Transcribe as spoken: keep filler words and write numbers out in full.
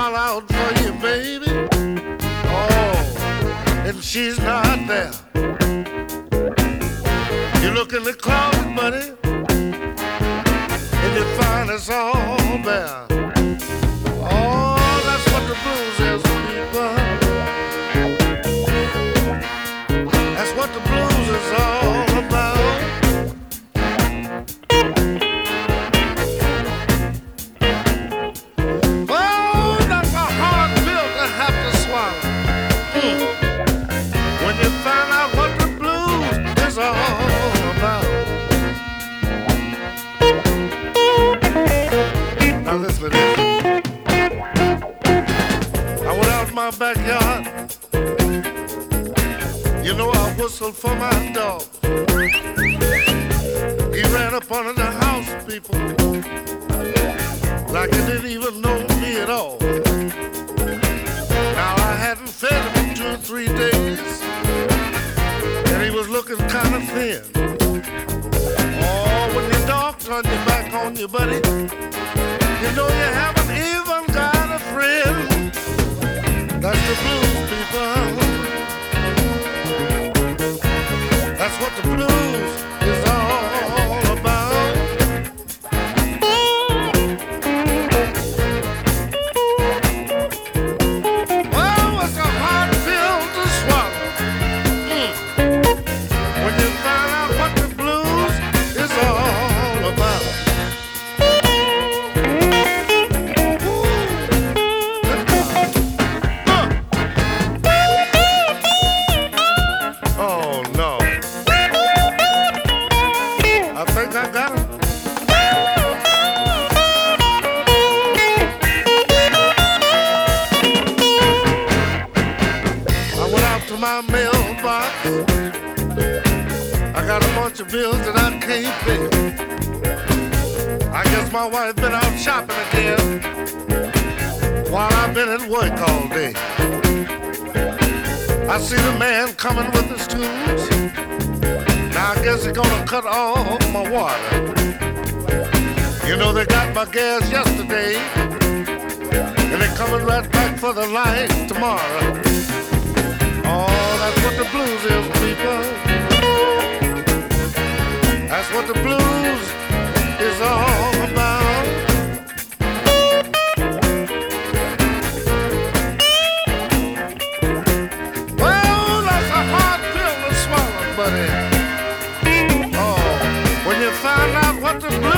holler out for you, baby. Oh, and she's not there. You look in the closet, buddy, and you find it's all bare. Oh, that's what the blues is, people. That's what the blues is all about. Oh, that's a hard pill to have to swallow. Mm. When you find out what the blues is all about. Now listen to this. I went out in my backyard. You know I whistled for my dog. He ran up under the house, people, like he didn't even know me at all. Now I hadn't fed him in two or three days, and he was looking kind of thin. Oh, when your dog turned your back on you, buddy, you know you haven't even got a friend. That's the blues, people. That's what the blues is all about. Oh, it's a hard pill to swallow. Mm. When you find out what the blues is all about. Oh no. I think I got it. I went out to my mailbox. I got a bunch of bills that I can't pay. I guess my wife been out shopping again while I've been at work all day. I see the man coming with his tools. Now I guess he's gonna cut off my water. You know they got my gas yesterday, and they're coming right back for the light tomorrow. Oh, that's what the blues is, people. That's what the blues is all about. Well, that's a hard pill to swallow, buddy. Oh, when you find out what the blues